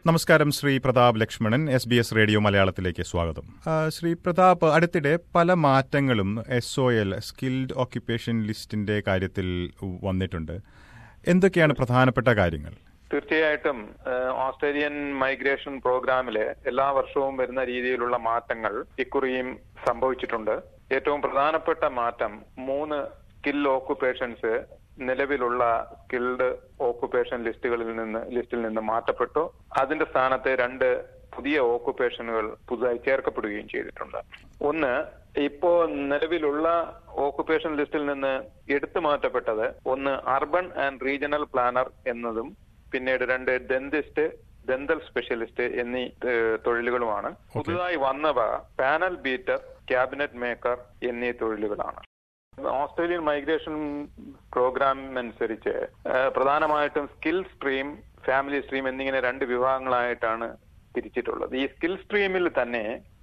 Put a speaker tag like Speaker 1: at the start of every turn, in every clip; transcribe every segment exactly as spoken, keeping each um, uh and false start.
Speaker 1: നമസ്കാരം Shri Pratap Lakshmanan, S B S radio മലയാളത്തിലേക്ക് സ്വാഗതം. ശ്രീ പ്രതാപ്, അടുത്തിടെ പല മാറ്റങ്ങളും S O L skilled occupation ലിസ്റ്റിന്റെ കാര്യത്തിൽ വന്നിട്ടുണ്ട്. എന്തൊക്കെയാണ് പ്രധാനപ്പെട്ട കാര്യങ്ങൾ?
Speaker 2: തീർച്ചയായിട്ടും ഓസ്ട്രേലിയൻ മൈഗ്രേഷൻ പ്രോഗ്രാമില് എല്ലാ വർഷവും വരുന്ന രീതിയിലുള്ള മാറ്റങ്ങൾ ഇക്കുറിയും സംഭവിച്ചിട്ടുണ്ട്. ഏറ്റവും പ്രധാനപ്പെട്ട മാറ്റം മൂന്ന് സ്കിൽ ഓക്കുപേഷൻസ് നിലവിലുള്ള സ്കിൽഡ് ഓക്കുപേഷൻ ലിസ്റ്റുകളിൽ നിന്ന് ലിസ്റ്റിൽ നിന്ന് മാറ്റപ്പെട്ടു. അതിന്റെ സ്ഥാനത്ത് രണ്ട് പുതിയ ഓക്കുപേഷനുകൾ പുതുതായി ചേർക്കപ്പെടുകയും ചെയ്തിട്ടുണ്ട്. ഒന്ന്, ഇപ്പോ നിലവിലുള്ള ഓക്കുപേഷൻ ലിസ്റ്റിൽ നിന്ന് എടുത്തു മാറ്റപ്പെട്ടത് ഒന്ന് അർബൻ ആൻഡ് റീജിയണൽ പ്ലാനർ എന്നതും പിന്നീട് രണ്ട് ഡെന്റിസ്റ്റ്, ഡെന്റൽ സ്പെഷ്യലിസ്റ്റ് എന്നീ തൊഴിലുകളുമാണ്. പുതുതായി വന്നവ പാനൽ ബീറ്റർ, ക്യാബിനറ്റ് മേക്കർ എന്നീ തൊഴിലുകളാണ്. ഓസ്ട്രേലിയൻ മൈഗ്രേഷൻ പ്രോഗ്രാം അനുസരിച്ച് പ്രധാനമായിട്ടും സ്കിൽ സ്ട്രീം, ഫാമിലി സ്ട്രീം എന്നിങ്ങനെ രണ്ട് വിഭാഗങ്ങളായിട്ടാണ് തിരിച്ചിട്ടുള്ളത്. ഈ സ്കിൽ സ്ട്രീമിൽ തന്നെ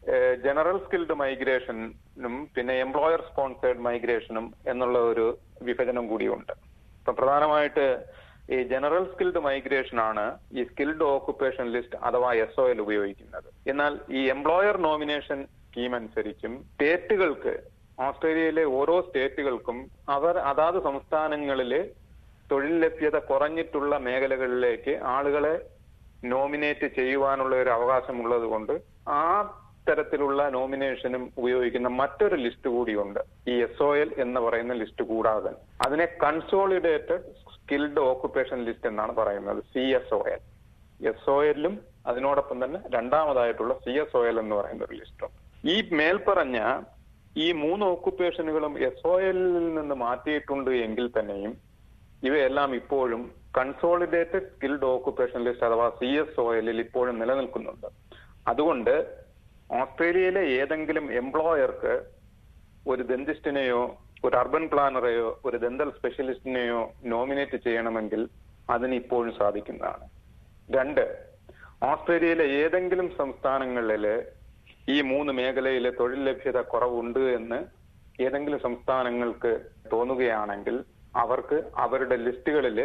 Speaker 2: ജനറൽ സ്കിൽഡ് മൈഗ്രേഷനും പിന്നെ എംപ്ലോയർ സ്പോൺസേർഡ് മൈഗ്രേഷനും എന്നുള്ള ഒരു വിഭജനം കൂടിയുണ്ട്. ഇപ്പൊ പ്രധാനമായിട്ട് ഈ ജനറൽ സ്കിൽഡ് മൈഗ്രേഷൻ ആണ് ഈ സ്കിൽഡ് ഓക്കുപേഷൻ ലിസ്റ്റ് അഥവാ എസ് ഒ എൽ ഉപയോഗിക്കുന്നത്. എന്നാൽ ഈ എംപ്ലോയർ നോമിനേഷൻ സ്കീം അനുസരിച്ചും സ്റ്റേറ്റുകൾക്ക്, ഓസ്ട്രേലിയയിലെ ഓരോ സ്റ്റേറ്റുകൾക്കും അവർ അതാത് സംസ്ഥാനങ്ങളിലെ തൊഴിൽ ലഭ്യത കുറഞ്ഞിട്ടുള്ള മേഖലകളിലേക്ക് ആളുകളെ നോമിനേറ്റ് ചെയ്യുവാനുള്ള ഒരു അവകാശമുള്ളത് കൊണ്ട് ആ തരത്തിലുള്ള നോമിനേഷനും ഉപയോഗിക്കുന്ന മറ്റൊരു ലിസ്റ്റ് കൂടിയുണ്ട്, ഈ എസ് ഒ എൽ എന്ന് പറയുന്ന ലിസ്റ്റ് കൂടാതെ. അതിനെ കൺസോളിഡേറ്റഡ് സ്കിൽഡ് ഓക്കുപേഷൻ ലിസ്റ്റ് എന്നാണ് പറയുന്നത്, C S O L. S O എല്ലും അതിനോടൊപ്പം തന്നെ രണ്ടാമതായിട്ടുള്ള സി എസ് ഒ എൽ എന്ന് പറയുന്ന ഒരു ലിസ്റ്റും. ഈ മേൽപ്പറഞ്ഞ ഈ മൂന്ന് ഓക്കുപേഷനുകളും എസ് ഒ എല്ലിൽ നിന്ന് മാറ്റിയിട്ടുണ്ട് എങ്കിൽ തന്നെയും ഇവയെല്ലാം ഇപ്പോഴും കൺസോളിഡേറ്റഡ് സ്കിൽഡ് ഓക്കുപേഷൻ ലിസ്റ്റ് അഥവാ സി എസ് ഒ എല്ലിൽ ഇപ്പോഴും നിലനിൽക്കുന്നുണ്ട്. അതുകൊണ്ട് ഓസ്ട്രേലിയയിലെ ഏതെങ്കിലും എംപ്ലോയർക്ക് ഒരു ഡെന്റിസ്റ്റിനെയോ ഒരു അർബൻ പ്ലാനറെയോ ഒരു ഡെന്റൽ സ്പെഷ്യലിസ്റ്റിനെയോ നോമിനേറ്റ് ചെയ്യണമെങ്കിൽ അതിന് ഇപ്പോഴും സാധിക്കുന്നതാണ്. രണ്ട്, ഓസ്ട്രേലിയയിലെ ഏതെങ്കിലും സംസ്ഥാനങ്ങളില് ഈ മൂന്ന് മേഖലയിലെ തൊഴിൽ ലഭ്യത കുറവുണ്ട് എന്ന് ഏതെങ്കിലും സംസ്ഥാനങ്ങൾക്ക് തോന്നുകയാണെങ്കിൽ അവർക്ക് അവരുടെ ലിസ്റ്റുകളിൽ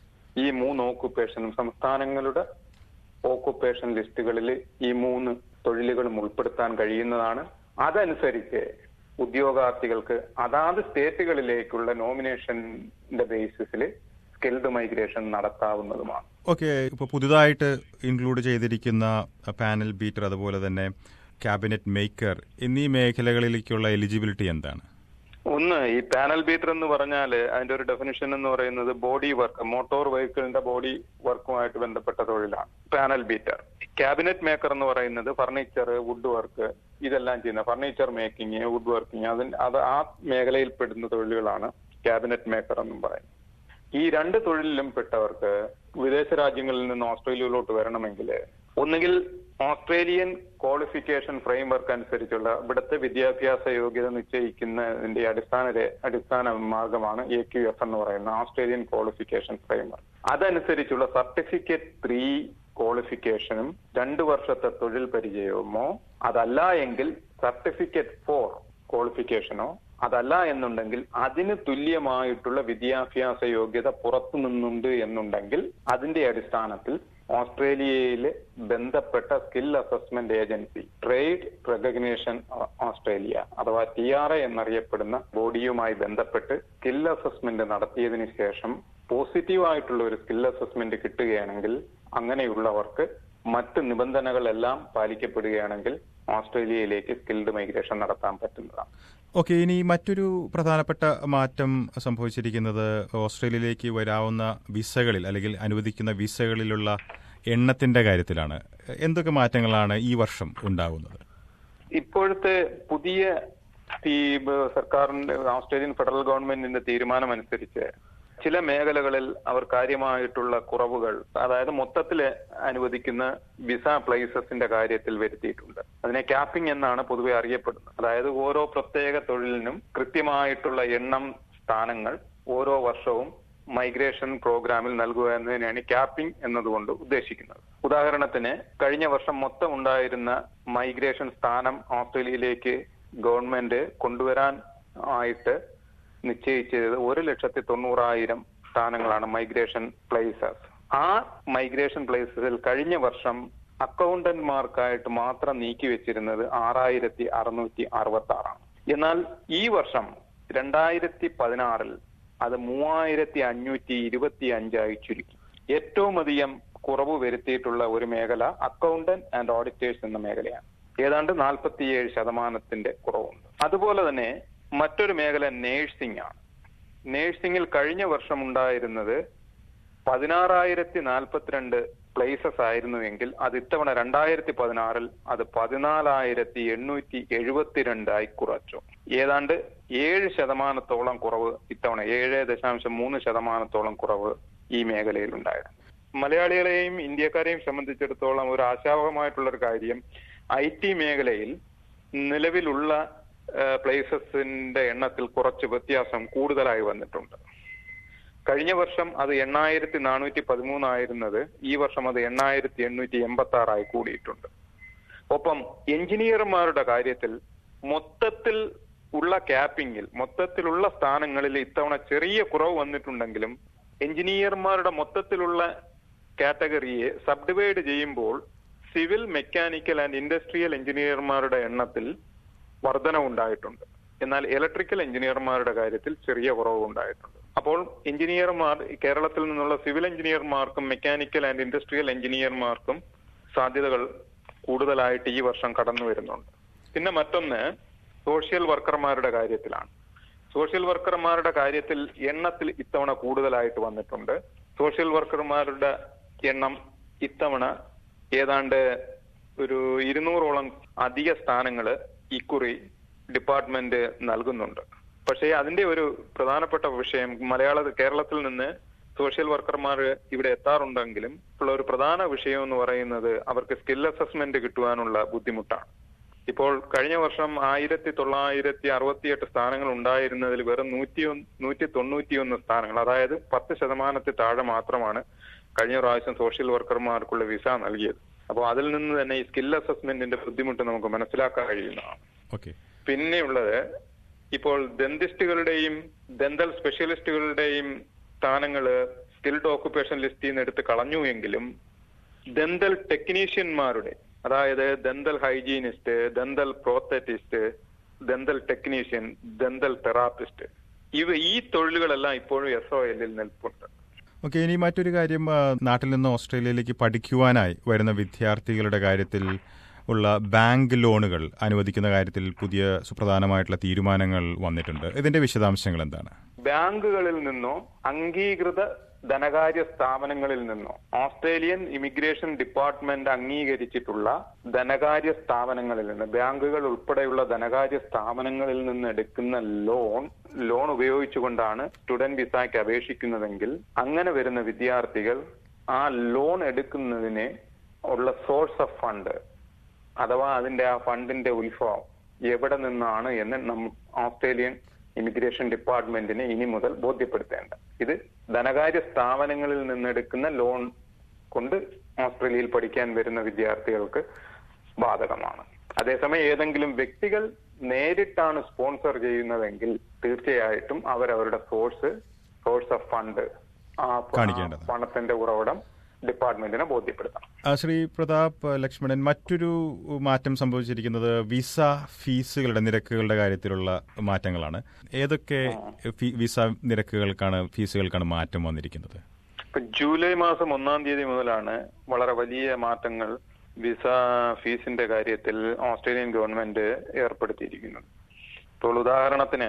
Speaker 2: ഈ മൂന്ന് ഓക്കുപേഷനും സംസ്ഥാനങ്ങളുടെ ഓക്കുപേഷൻ ലിസ്റ്റുകളിൽ ഈ മൂന്ന് തൊഴിലുകളും ഉൾപ്പെടുത്താൻ കഴിയുന്നതാണ്. അതനുസരിച്ച് ഉദ്യോഗാർത്ഥികൾക്ക് അതാത് സ്റ്റേറ്റുകളിലേക്കുള്ള നോമിനേഷന്റെ ബേസിസിൽ സ്കിൽഡ് മൈഗ്രേഷൻ നടത്താവുന്നതുമാണ്.
Speaker 1: ഓക്കെ, ഇപ്പോൾ പുതുതായിട്ട് ഇൻക്ലൂഡ് ചെയ്തിരിക്കുന്ന പാനൽ ബീറ്റർ, അതുപോലെ തന്നെ ക്യാബിനറ്റ് മേക്കർ എന്നീ മേഖലകളിലേക്കുള്ള എലിജിബിലിറ്റി എന്താണ്?
Speaker 2: ഒന്ന്, ഈ പാനൽ ബീറ്റർ എന്ന് പറഞ്ഞാൽ അതിന്റെ ഒരു ഡെഫിനിഷൻ എന്ന് പറയുന്നത് ബോഡി വർക്ക്, മോട്ടോർ വെഹിക്കിളിന്റെ ബോഡി വർക്കുമായിട്ട് ബന്ധപ്പെട്ട തൊഴിലാണ് പാനൽ ബീറ്റർ. ക്യാബിനറ്റ് മേക്കർ എന്ന് പറയുന്നത് ഫർണിച്ചർ, വുഡ് വർക്ക് ഇതെല്ലാം ചെയ്യുന്ന ഫർണിച്ചർ മേക്കിംഗ്, വുഡ് വർക്കിംഗ്, അതിന് അത് ആ മേഖലയിൽ പെടുന്ന തൊഴിലുകളാണ് ക്യാബിനറ്റ് മേക്കർ എന്നും പറയുന്നത്. ഈ രണ്ട് തൊഴിലിലും പെട്ടവർക്ക് വിദേശ രാജ്യങ്ങളിൽ നിന്ന് ഓസ്ട്രേലിയയിലോട്ട് വരണമെങ്കിൽ ഒന്നുകിൽ ഓസ്ട്രേലിയൻ ക്വാളിഫിക്കേഷൻ ഫ്രെയിംവർക്ക് അനുസരിച്ചുള്ള ഇവിടുത്തെ വിദ്യാഭ്യാസ യോഗ്യത നിശ്ചയിക്കുന്നതിന്റെ അടിസ്ഥാന അടിസ്ഥാന മാർഗമാണ് എ ക്യു എഫ് എന്ന് പറയുന്ന ഓസ്ട്രേലിയൻ ക്വാളിഫിക്കേഷൻ ഫ്രെയിംവർക്ക്. അതനുസരിച്ചുള്ള സർട്ടിഫിക്കറ്റ് ത്രീ ക്വാളിഫിക്കേഷനും രണ്ടു വർഷത്തെ തൊഴിൽ പരിചയമോ, അതല്ല എങ്കിൽ സർട്ടിഫിക്കറ്റ് ഫോർ ക്വാളിഫിക്കേഷനോ, അതല്ല എന്നുണ്ടെങ്കിൽ അതിന് തുല്യമായിട്ടുള്ള വിദ്യാഭ്യാസ യോഗ്യത പുറത്തു നിന്നുണ്ട് എന്നുണ്ടെങ്കിൽ അതിന്റെ അടിസ്ഥാനത്തിൽ ഓസ്ട്രേലിയയിലെ ബന്ധപ്പെട്ട skill assessment agency, trade recognition Australia അഥവാ ടി ആർ എ എന്നറിയപ്പെടുന്ന ബോഡിയുമായി ബന്ധപ്പെട്ട് സ്കിൽ അസസ്മെന്റ് നടത്തിയതിനു ശേഷം പോസിറ്റീവായിട്ടുള്ള ഒരു സ്കിൽ അസസ്മെന്റ് കിട്ടുകയാണെങ്കിൽ അങ്ങനെയുള്ളവർക്ക് മറ്റ് നിബന്ധനകളെല്ലാം പാലിക്കപ്പെടുകയാണെങ്കിൽ ഓസ്ട്രേലിയയിലേക്ക് സ്കിൽഡ് മൈഗ്രേഷൻ നടത്താൻ പറ്റുന്നതാണ്.
Speaker 1: ഓക്കെ, ഇനി മറ്റൊരു പ്രധാനപ്പെട്ട മാറ്റം സംഭവിച്ചിരിക്കുന്നത് ഓസ്ട്രേലിയയിലേക്ക് വരാവുന്ന വിസകളിൽ അല്ലെങ്കിൽ അനുവദിക്കുന്ന വിസകളിലുള്ള എണ്ണത്തിന്റെ കാര്യത്തിലാണ്. എന്തൊക്കെ മാറ്റങ്ങളാണ് ഈ വർഷം ഉണ്ടാകുന്നത്?
Speaker 2: ഇപ്പോഴത്തെ പുതിയ സർക്കാരിന്റെ ഓസ്ട്രേലിയൻ ഫെഡറൽ ഗവൺമെന്റിന്റെ തീരുമാനം അനുസരിച്ച് ചില മേഖലകളിൽ അവർ കാര്യമായിട്ടുള്ള കുറവുകൾ, അതായത് മൊത്തത്തിൽ അനുവദിക്കുന്ന വിസ പ്ലേസസിന്റെ കാര്യത്തിൽ വരുത്തിയിട്ടുണ്ട്. അതിനെ ക്യാപ്പിംഗ് എന്നാണ് പൊതുവെ അറിയപ്പെടുന്നത്. അതായത് ഓരോ പ്രത്യേക തൊഴിലിനും കൃത്യമായിട്ടുള്ള എണ്ണം സ്ഥാനങ്ങൾ ഓരോ വർഷവും മൈഗ്രേഷൻ പ്രോഗ്രാമിൽ നൽകുക എന്നതിനെയാണ് ക്യാപ്പിംഗ് എന്നതുകൊണ്ട് ഉദ്ദേശിക്കുന്നത്. ഉദാഹരണത്തിന് കഴിഞ്ഞ വർഷം മൊത്തം ഉണ്ടായിരുന്ന മൈഗ്രേഷൻ സ്ഥാനം ഓസ്ട്രേലിയയിലേക്ക് ഗവൺമെന്റ് കൊണ്ടുവരാൻ ആയിട്ട് നിശ്ചയിച്ചത് ഒരു ലക്ഷത്തി തൊണ്ണൂറായിരം സ്ഥാനങ്ങളാണ് മൈഗ്രേഷൻ പ്ലേസസ്. ആ മൈഗ്രേഷൻ പ്ലേസസിൽ കഴിഞ്ഞ വർഷം അക്കൗണ്ടന്റ്മാർക്കായിട്ട് മാത്രം നീക്കി വെച്ചിരുന്നത് ആറായിരത്തി അറുന്നൂറ്റി അറുപത്തി ആറാണ്. എന്നാൽ ഈ വർഷം രണ്ടായിരത്തി പതിനാറിൽ അത് മൂവായിരത്തി അഞ്ഞൂറ്റി ഇരുപത്തി അഞ്ചായി ചുരുക്കി. ഏറ്റവും അധികം കുറവ് വരുത്തിയിട്ടുള്ള ഒരു മേഖല അക്കൗണ്ടന്റ് ആൻഡ് ഓഡിറ്റേഴ്സ് എന്ന മേഖലയാണ്. ഏതാണ്ട് നാൽപ്പത്തിയേഴ് ശതമാനത്തിന്റെ കുറവുണ്ട്. അതുപോലെ തന്നെ മറ്റൊരു മേഖല നേഴ്സിംഗ് ആണ്. നേഴ്സിംഗിൽ കഴിഞ്ഞ വർഷം ഉണ്ടായിരുന്നത് പതിനാറായിരത്തി നാൽപ്പത്തിരണ്ട് പ്ലേസസ് ആയിരുന്നുവെങ്കിൽ അത് ഇത്തവണ രണ്ടായിരത്തി പതിനാറിൽ അത് പതിനാലായിരത്തി എണ്ണൂറ്റി എഴുപത്തിരണ്ടായി കുറച്ചു. ഏതാണ്ട് ഏഴ് ശതമാനത്തോളം കുറവ് ഇത്തവണ ഏഴ് ദശാംശം മൂന്ന് ശതമാനത്തോളം കുറവ് ഈ മേഖലയിൽ ഉണ്ടായിരുന്നു. മലയാളികളെയും ഇന്ത്യക്കാരെയും സംബന്ധിച്ചിടത്തോളം ഒരു ആശാവഹമായിട്ടുള്ള ഒരു കാര്യം, ഐ ടി മേഖലയിൽ നിലവിലുള്ള പ്ലേസസിന്റെ എണ്ണത്തിൽ കുറച്ച് വ്യത്യാസം കൂടുതലായി വന്നിട്ടുണ്ട്. കഴിഞ്ഞ വർഷം അത് എണ്ണായിരത്തി നാനൂറ്റി പതിമൂന്നായിരുന്നത് ഈ വർഷം അത് എണ്ണായിരത്തി എണ്ണൂറ്റി എൺപത്തി ആറായി കൂടിയിട്ടുണ്ട്. ഒപ്പം എഞ്ചിനീയർമാരുടെ കാര്യത്തിൽ മൊത്തത്തിൽ ഉള്ള ക്യാപ്പിങ്ങിൽ മൊത്തത്തിലുള്ള സ്ഥാനങ്ങളിൽ ഇത്തവണ ചെറിയ കുറവ് വന്നിട്ടുണ്ടെങ്കിലും എഞ്ചിനീയർമാരുടെ മൊത്തത്തിലുള്ള കാറ്റഗറിയെ സബ് ഡിവൈഡ് ചെയ്യുമ്പോൾ സിവിൽ, മെക്കാനിക്കൽ ആൻഡ് ഇൻഡസ്ട്രിയൽ എഞ്ചിനീയർമാരുടെ എണ്ണത്തിൽ വർധനവുണ്ടായിട്ടുണ്ട്. എന്നാൽ ഇലക്ട്രിക്കൽ എഞ്ചിനീയർമാരുടെ കാര്യത്തിൽ ചെറിയ കുറവ് ഉണ്ടായിട്ടുണ്ട്. അപ്പോൾ എഞ്ചിനീയർമാർ കേരളത്തിൽ നിന്നുള്ള സിവിൽ എഞ്ചിനീയർമാർക്കും മെക്കാനിക്കൽ ആൻഡ് ഇൻഡസ്ട്രിയൽ എഞ്ചിനീയർമാർക്കും സാധ്യതകൾ കൂടുതലായിട്ട് ഈ വർഷം കടന്നു വരുന്നുണ്ട്. പിന്നെ മറ്റൊന്ന് സോഷ്യൽ വർക്കർമാരുടെ കാര്യത്തിലാണ്. സോഷ്യൽ വർക്കർമാരുടെ കാര്യത്തിൽ എണ്ണത്തിൽ ഇത്തവണ കൂടുതലായിട്ട് വന്നിട്ടുണ്ട്. സോഷ്യൽ വർക്കർമാരുടെ എണ്ണം ഇത്തവണ ഏതാണ്ട് ഒരു ഇരുന്നൂറോളം അധിക സ്ഥാനങ്ങൾ ഇക്കുറി ഡിപ്പാർട്ട്മെന്റ് നൽകുന്നുണ്ട്. പക്ഷേ അതിന്റെ ഒരു പ്രധാനപ്പെട്ട വിഷയം, മലയാള കേരളത്തിൽ നിന്ന് സോഷ്യൽ വർക്കർമാർ ഇവിടെ എത്താറുണ്ടെങ്കിലും ഉള്ള ഒരു പ്രധാന വിഷയം എന്ന് പറയുന്നത് അവർക്ക് സ്കിൽ അസസ്മെന്റ് കിട്ടുവാനുള്ള ബുദ്ധിമുട്ടാണ്. ഇപ്പോൾ കഴിഞ്ഞ വർഷം ആയിരത്തി തൊള്ളായിരത്തി അറുപത്തിയെട്ട് സ്ഥാനങ്ങൾ ഉണ്ടായിരുന്നതിൽ വെറും നൂറ്റി നൂറ്റി തൊണ്ണൂറ്റിയൊന്ന് സ്ഥാനങ്ങൾ, അതായത് പത്ത് ശതമാനത്തിൽ താഴെ മാത്രമാണ് കഴിഞ്ഞ പ്രാവശ്യം സോഷ്യൽ വർക്കർമാർക്കുള്ള വിസ നൽകിയത്. അപ്പോൾ അതിൽ നിന്ന് തന്നെ ഈ സ്കിൽ അസസ്മെന്റിന്റെ ബുദ്ധിമുട്ട് നമുക്ക് മനസ്സിലാക്കാൻ കഴിയുന്നതാണ്. പിന്നെയുള്ളത്, ഇപ്പോൾ ഡെന്റിസ്റ്റുകളുടെയും ഡെന്റൽ സ്പെഷ്യലിസ്റ്റുകളുടെയും സ്ഥാനങ്ങള് സ്കിൽഡ് ഓക്കുപേഷൻ ലിസ്റ്റിൽ നിന്ന് എടുത്ത് കളഞ്ഞു എങ്കിലും ഡെന്റൽ ടെക്നീഷ്യന്മാരുടെ, അതായത് dental hygienist, dental prosthetist, dental technician, dental therapist, ഇവ ഈ തൊഴിലുകളെല്ലാം ഇപ്പോഴും എസ് ഒ എല്ലിൽ നിൽപ്പുണ്ട്.
Speaker 1: ഓക്കെ, ഇനി മറ്റൊരു കാര്യം, നാട്ടിൽ നിന്ന് ഓസ്ട്രേലിയയിലേക്ക് പഠിക്കുവാനായി വരുന്ന വിദ്യാർത്ഥികളുടെ കാര്യത്തിൽ ഉള്ള ബാങ്ക് ലോണുകൾ അനുവദിക്കുന്ന കാര്യത്തിൽ പുതിയ സുപ്രധാനമായിട്ടുള്ള തീരുമാനങ്ങൾ വന്നിട്ടുണ്ട്. ഇതിന്റെ വിശദാംശങ്ങൾ എന്താണ്?
Speaker 2: ബാങ്കുകളിൽ നിന്നോ അംഗീകൃത ധനകാര്യ സ്ഥാപനങ്ങളിൽ നിന്നോ ഓസ്ട്രേലിയൻ ഇമിഗ്രേഷൻ ഡിപ്പാർട്ട്മെന്റ് അംഗീകരിച്ചിട്ടുള്ള ധനകാര്യ സ്ഥാപനങ്ങളിൽ നിന്ന്, ബാങ്കുകൾ ഉൾപ്പെടെയുള്ള ധനകാര്യ സ്ഥാപനങ്ങളിൽ നിന്ന് എടുക്കുന്ന ലോൺ ലോൺ ഉപയോഗിച്ചുകൊണ്ടാണ് സ്റ്റുഡന്റ് വിസയ്ക്ക് അപേക്ഷിക്കുന്നതെങ്കിൽ അങ്ങനെ വരുന്ന വിദ്യാർത്ഥികൾ ആ ലോൺ എടുക്കുന്നതിന് ഉള്ള സോഴ്സ് ഓഫ് ഫണ്ട് അഥവാ അതിന്റെ ആ ഫണ്ടിന്റെ ഉത്ഭവം എവിടെ നിന്നാണ് എന്ന് നമ്മ ഓസ്ട്രേലിയൻ ഇമിഗ്രേഷൻ ഡിപ്പാർട്ട്മെന്റിനെ ഇനി മുതൽ ബോധ്യപ്പെടുത്തേണ്ട. ഇത് ധനകാര്യ സ്ഥാപനങ്ങളിൽ നിന്നെടുക്കുന്ന ലോൺ കൊണ്ട് ഓസ്ട്രേലിയയിൽ പഠിക്കാൻ വരുന്ന വിദ്യാർത്ഥികൾക്ക് ബാധകമാണ്. അതേസമയം ഏതെങ്കിലും വ്യക്തികൾ നേരിട്ടാണ് സ്പോൺസർ ചെയ്യുന്നതെങ്കിൽ തീർച്ചയായിട്ടും അവരവരുടെ സോഴ്സ് സോഴ്സ് ഓഫ് ഫണ്ട് ആ പണത്തിന്റെ ഉറവിടം ഡിപ്പാർട്ട്മെന്റിനെ ബോധ്യപ്പെടുത്തണം.
Speaker 1: ശ്രീ പ്രതാപ് ലക്ഷ്മണൻ, മറ്റൊരു മാറ്റം സംഭവിച്ചിരിക്കുന്നത് വിസ ഫീസുകളുടെ നിരക്കുകളുടെ കാര്യത്തിലുള്ള മാറ്റങ്ങളാണ്. ഏതൊക്കെ വിസ നിരക്കുകൾക്കാണ് ഫീസുകൾക്കാണ് മാറ്റം വന്നിരിക്കുന്നത്?
Speaker 2: ജൂലൈ മാസം ഒന്നാം തീയതി മുതലാണ് വളരെ വലിയ മാറ്റങ്ങൾ വിസ ഫീസിന്റെ കാര്യത്തിൽ ഓസ്ട്രേലിയൻ ഗവൺമെന്റ് ഏർപ്പെടുത്തിയിരിക്കുന്നത്. ഇപ്പോൾ ഉദാഹരണത്തിന്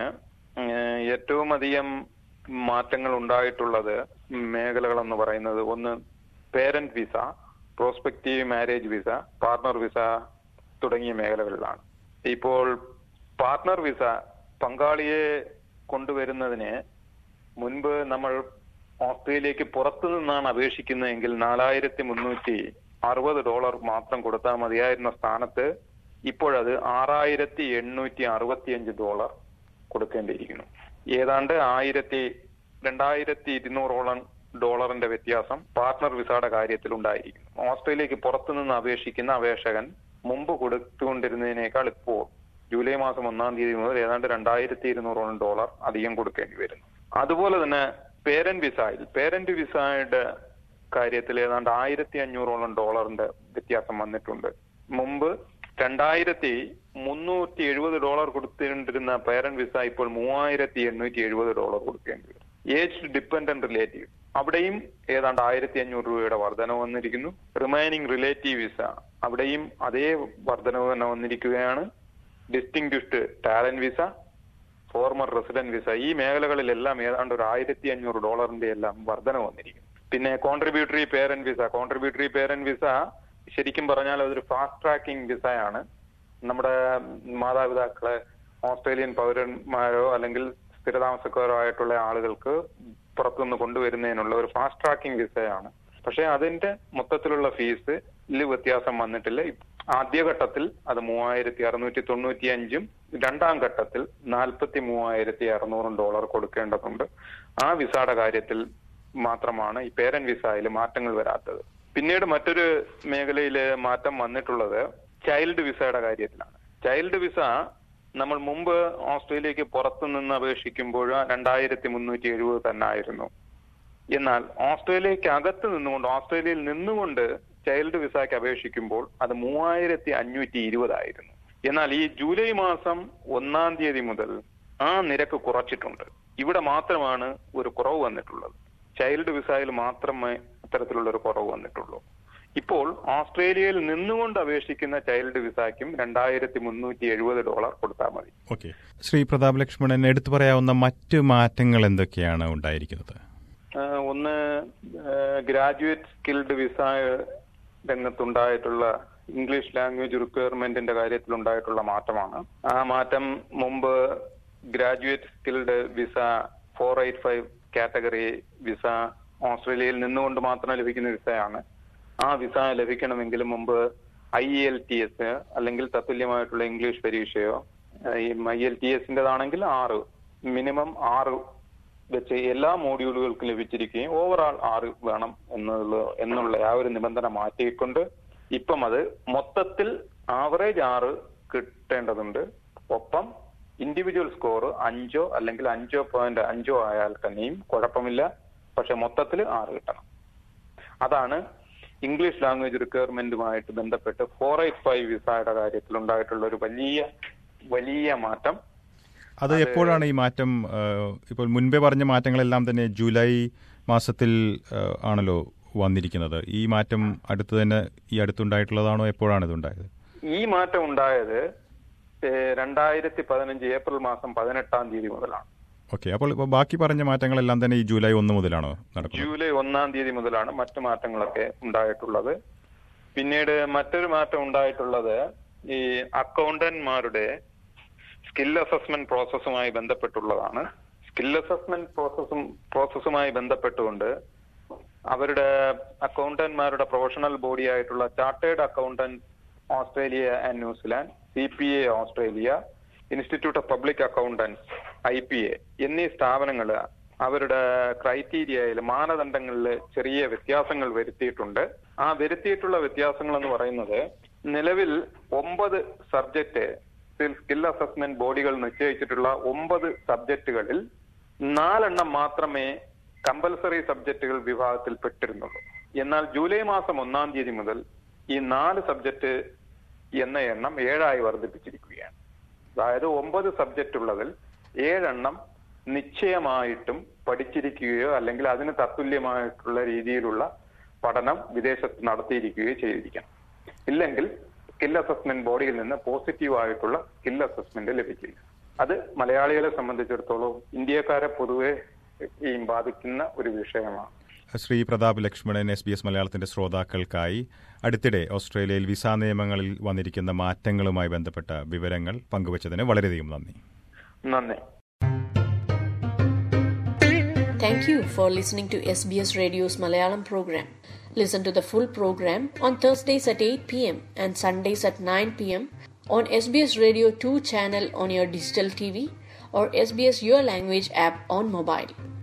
Speaker 2: ഏറ്റവും അധികം മാറ്റങ്ങൾ ഉണ്ടായിട്ടുള്ളത് മേഖലകളെന്ന് പറയുന്നത് ഒന്ന് parent visa, prospective marriage visa, partner visa തുടങ്ങിയ മേഖലകളിലാണ്. ഇപ്പോൾ പാർട്ണർ വിസ പങ്കാളിയെ കൊണ്ടുവരുന്നതിന് മുൻപ് നമ്മൾ ഓസ്ട്രേലിയക്ക് പുറത്തു നിന്നാണ് അപേക്ഷിക്കുന്നതെങ്കിൽ നാലായിരത്തി മുന്നൂറ്റി അറുപത് ഡോളർ മാത്രം കൊടുത്താൽ മതിയായിരുന്ന സ്ഥാനത്ത് ഇപ്പോഴത് ആറായിരത്തി എണ്ണൂറ്റി അറുപത്തിയഞ്ച് ഡോളർ കൊടുക്കേണ്ടിയിരിക്കുന്നു. ഏതാണ്ട് ആയിരത്തി രണ്ടായിരത്തി ഇരുന്നൂറോളം ഡോളറിന്റെ വ്യത്യാസം പാർട്ണർ വിസയുടെ കാര്യത്തിൽ ഉണ്ടായിരിക്കുന്നു. ഓസ്ട്രേലിയക്ക് പുറത്തുനിന്ന് അപേക്ഷിക്കുന്ന അപേക്ഷകൻ മുമ്പ് കൊടുത്തുകൊണ്ടിരുന്നതിനേക്കാൾ ഇപ്പോൾ ജൂലൈ മാസം ഒന്നാം തീയതി മുതൽ ഏതാണ്ട് രണ്ടായിരത്തി ഇരുന്നൂറോളം ഡോളർ അധികം കൊടുക്കേണ്ടി വരുന്നു. അതുപോലെ തന്നെ പേരന്റ് വിസയിൽ പേരന്റ് വിസയുടെ കാര്യത്തിൽ ഏതാണ്ട് ആയിരത്തി അഞ്ഞൂറോളം ഡോളറിന്റെ വ്യത്യാസം വന്നിട്ടുണ്ട്. മുമ്പ് രണ്ടായിരത്തി മുന്നൂറ്റി എഴുപത് ഡോളർ കൊടുത്തിരുന്ന പേരന്റ് വിസ ഇപ്പോൾ മൂവായിരത്തി എണ്ണൂറ്റി എഴുപത് ഡോളർ കൊടുക്കേണ്ടി വരും. ഏജ് ഡിപ്പെൻഡന്റ് റിലേറ്റീവ് അവിടെയും ഏതാണ്ട് ആയിരത്തി അഞ്ഞൂറ് രൂപയുടെ വർധന വന്നിരിക്കുന്നു. റിമൈനിങ് റിലേറ്റീവ് വിസ അവിടെയും അതേ വർധനവ് തന്നെ വന്നിരിക്കുകയാണ്. Distinguished talent visa, former resident visa, ഈ മേഖലകളിലെല്ലാം ഏതാണ്ട് ഒരു ആയിരത്തി അഞ്ഞൂറ് ഡോളറിന്റെ എല്ലാം വർധന വന്നിരിക്കുന്നു. പിന്നെ contributory parent visa contributory parent visa ശരിക്കും പറഞ്ഞാൽ അതൊരു ഫാസ്റ്റ് ട്രാക്കിംഗ് വിസയാണ്. നമ്മുടെ മാതാപിതാക്കളെ ഓസ്ട്രേലിയൻ പൗരന്മാരോ അല്ലെങ്കിൽ സ്ഥിരതാമസക്കാരോ ആയിട്ടുള്ള ആളുകൾക്ക് പുറത്തുനിന്ന് കൊണ്ടുവരുന്നതിനുള്ള ഒരു ഫാസ്റ്റ് ട്രാക്കിംഗ് വിസയാണ്. പക്ഷെ അതിന്റെ മൊത്തത്തിലുള്ള ഫീസിൽ വ്യത്യാസം വന്നിട്ടില്ല. ആദ്യഘട്ടത്തിൽ അത് മൂവായിരത്തി അറുന്നൂറ്റി തൊണ്ണൂറ്റി അഞ്ചും രണ്ടാം ഘട്ടത്തിൽ നാൽപ്പത്തി മൂവായിരത്തി അറുന്നൂറും ഡോളർ കൊടുക്കേണ്ടതുണ്ട്. ആ വിസയുടെ കാര്യത്തിൽ മാത്രമാണ് ഈ പേരന്റ് വിസയിൽ മാറ്റങ്ങൾ വരാത്തത്. പിന്നീട് മറ്റൊരു മേഖലയിൽ മാറ്റം വന്നിട്ടുള്ളത് ചൈൽഡ് വിസയുടെ കാര്യത്തിലാണ്. ചൈൽഡ് വിസ നമ്മൾ മുമ്പ് ഓസ്ട്രേലിയക്ക് പുറത്തു നിന്ന് അപേക്ഷിക്കുമ്പോൾ രണ്ടായിരത്തി മുന്നൂറ്റി എഴുപത് തന്നെ ആയിരുന്നു. എന്നാൽ ഓസ്ട്രേലിയക്ക് അകത്ത് നിന്നുകൊണ്ട് ഓസ്ട്രേലിയയിൽ നിന്നുകൊണ്ട് ചൈൽഡ് വിസയ്ക്ക് അപേക്ഷിക്കുമ്പോൾ അത് മൂവായിരത്തി അഞ്ഞൂറ്റി ഇരുപതായിരുന്നു. എന്നാൽ ഈ ജൂലൈ മാസം ഒന്നാം തീയതി മുതൽ ആ നിരക്ക് കുറച്ചിട്ടുണ്ട്. ഇവിടെ മാത്രമാണ് ഒരു കുറവ് വന്നിട്ടുള്ളത്. ചൈൽഡ് വിസയിൽ മാത്രമേ അത്തരത്തിലുള്ള ഒരു കുറവ് വന്നിട്ടുള്ളൂ. ഇപ്പോൾ ഓസ്ട്രേലിയയിൽ നിന്നുകൊണ്ട് അപേക്ഷിക്കുന്ന ചൈൽഡ് വിസയ്ക്കും രണ്ടായിരത്തി മുന്നൂറ്റി എഴുപത് ഡോളർ കൊടുത്താൽ മതി.
Speaker 1: ഓക്കെ, ശ്രീ പ്രതാപ് ലക്ഷ്മണൻ, എടുത്തു പറയാവുന്ന മറ്റ് മാറ്റങ്ങൾ എന്തൊക്കെയാണ് ഉണ്ടായിരിക്കുന്നത്?
Speaker 2: ഒന്ന്, ഗ്രാജുവേറ്റ് സ്കിൽഡ് വിസ രംഗത്തുണ്ടായിട്ടുള്ള ഇംഗ്ലീഷ് ലാംഗ്വേജ് റിക്വയർമെന്റിന്റെ കാര്യത്തിൽ ഉണ്ടായിട്ടുള്ള മാറ്റമാണ്. ആ മാറ്റം മുമ്പ് graduate skilled visa four eight five category visa ഓസ്ട്രേലിയയിൽ നിന്നുകൊണ്ട് മാത്രം ലഭിക്കുന്ന വിസയാണ്. ആ വിസ ലഭിക്കണമെങ്കിൽ മുമ്പ് ഐ എൽ ടി എസ് അല്ലെങ്കിൽ തത്തുല്യമായിട്ടുള്ള ഇംഗ്ലീഷ് പരീക്ഷയോ, ഈ ഐ എൽ ടി എസിൻ്റെതാണെങ്കിൽ ആറ് മിനിമം ആറ് വെച്ച് എല്ലാ മോഡ്യൂളുകൾക്കും ലഭിച്ചിരിക്കുകയും ഓവറാൾ ആറ് വേണം എന്നുള്ള എന്നുള്ള ആ ഒരു നിബന്ധന മാറ്റിക്കൊണ്ട് ഇപ്പം അത് മൊത്തത്തിൽ ആവറേജ് ആറ് കിട്ടേണ്ടതുണ്ട്. ഒപ്പം ഇൻഡിവിജ്വൽ സ്കോർ അഞ്ചോ അല്ലെങ്കിൽ അഞ്ചോ പോയിന്റ് അഞ്ചോ ആയാൽ തന്നെയും കുഴപ്പമില്ല. പക്ഷെ മൊത്തത്തിൽ ആറ് കിട്ടണം. അതാണ് ഇംഗ്ലീഷ് ലാംഗ്വേജ് റിക്വയർമെന്റുമായിട്ട് ബന്ധപ്പെട്ട് ഫോർ എയ്റ്റ് ഫൈവ് വിസയുടെ കാര്യത്തിൽ ഉണ്ടായിട്ടുള്ള ഒരു വലിയ വലിയ മാറ്റം.
Speaker 1: അത് എപ്പോഴാണ് ഈ മാറ്റം? ഇപ്പോൾ മുൻപേ പറഞ്ഞ മാറ്റങ്ങളെല്ലാം തന്നെ ജൂലൈ മാസത്തിൽ ആണല്ലോ വന്നിരിക്കുന്നത്. ഈ മാറ്റം അടുത്ത് തന്നെ ഈ അടുത്തുണ്ടായിട്ടുള്ളതാണോ? എപ്പോഴാണ് ഇത് ഉണ്ടായത്?
Speaker 2: ഈ മാറ്റം ഉണ്ടായത് രണ്ടായിരത്തി പതിനഞ്ച് ഏപ്രിൽ മാസം പതിനെട്ടാം തീയതി മുതലാണ്.
Speaker 1: ഓക്കെ, അപ്പോൾ ബാക്കി പറഞ്ഞ മാറ്റങ്ങളെല്ലാം തന്നെ ഈ ജൂലൈ ഒന്ന് മുതലാണോ നടക്കുന്നത്?
Speaker 2: ജൂലൈ ഒന്നാം തീയതി മുതലാണ് മറ്റു മാറ്റങ്ങളൊക്കെ ഉണ്ടായിട്ടുള്ളത്. പിന്നീട് മറ്റൊരു മാറ്റം ഉണ്ടായിട്ടുള്ളത് ഈ അക്കൗണ്ടന്റ്മാരുടെ സ്കിൽ അസസ്മെന്റ് പ്രോസസ്സുമായി ബന്ധപ്പെട്ടുള്ളതാണ്. സ്കിൽ അസസ്മെന്റ് പ്രോസസ്സും പ്രോസസ്സുമായി ബന്ധപ്പെട്ടുകൊണ്ട് അവരുടെ അക്കൗണ്ടന്റ്മാരുടെ പ്രൊഫഷണൽ ബോഡി ആയിട്ടുള്ള chartered accountant Australia and New Zealand, C P A Australia, institute of public accountants I P A എന്നീ സ്ഥാപനങ്ങൾ അവരുടെ ക്രൈറ്റീരിയയിൽ മാനദണ്ഡങ്ങളിൽ ചെറിയ വ്യത്യാസങ്ങൾ വരുത്തിയിട്ടുണ്ട്. ആ വരുത്തിയിട്ടുള്ള വ്യത്യാസങ്ങൾ എന്ന് പറയുന്നത്, നിലവിൽ ഒമ്പത് സബ്ജക്റ്റ് സ്കിൽ അസസ്മെന്റ് ബോഡികൾ നിശ്ചയിച്ചിട്ടുള്ള ഒമ്പത് സബ്ജക്റ്റുകളിൽ നാലെണ്ണം മാത്രമേ കമ്പൽസറി സബ്ജക്റ്റുകൾ വിഭാഗത്തിൽ പെട്ടിരുന്നുള്ളൂ. എന്നാൽ ജൂലൈ മാസം ഒന്നാം തീയതി മുതൽ ഈ നാല് സബ്ജക്റ്റ് എന്ന എണ്ണം ഏഴായി വർദ്ധിപ്പിച്ചിരിക്കുകയാണ്. അതായത് ഒമ്പത് സബ്ജക്റ്റ് ഉള്ളതിൽ ഏഴെണ്ണം നിശ്ചയമായിട്ടും പഠിച്ചിരിക്കുകയോ അല്ലെങ്കിൽ അതിന് തത്തുല്യമായിട്ടുള്ള രീതിയിലുള്ള പഠനം വിദേശത്ത് നടത്തിയിരിക്കുകയോ ചെയ്തിരിക്കണം. ഇല്ലെങ്കിൽ സ്കിൽ അസസ്മെന്റ് ബോഡിയിൽ നിന്ന് പോസിറ്റീവ് ആയിട്ടുള്ള സ്കിൽ അസസ്മെന്റ് ലഭിക്കില്ല. അത് മലയാളികളെ സംബന്ധിച്ചിടത്തോളം ഇന്ത്യക്കാരെ പൊതുവെ ബാധിക്കുന്ന ഒരു വിഷയമാണ്.
Speaker 1: Shri Pratap Lakshmanan, S B S മലയാളത്തിന്റെ ശ്രോതാക്കൾക്കായി അടുത്തിടെ ഓസ്ട്രേലിയയിൽ വിസാ നിയമങ്ങളിൽ വന്നിരിക്കുന്ന മാറ്റങ്ങളുമായി ബന്ധപ്പെട്ട വിവരങ്ങൾ പങ്കുവച്ചതിന് വളരെയധികം നന്ദി.
Speaker 2: നന്ദി.
Speaker 3: Thank you for listening to S B S Radio's Malayalam program. Listen to the full program on Thursdays at eight p.m. and Sundays at nine p.m. on S B S Radio two channel on your digital T V or S B S Your Language app on mobile.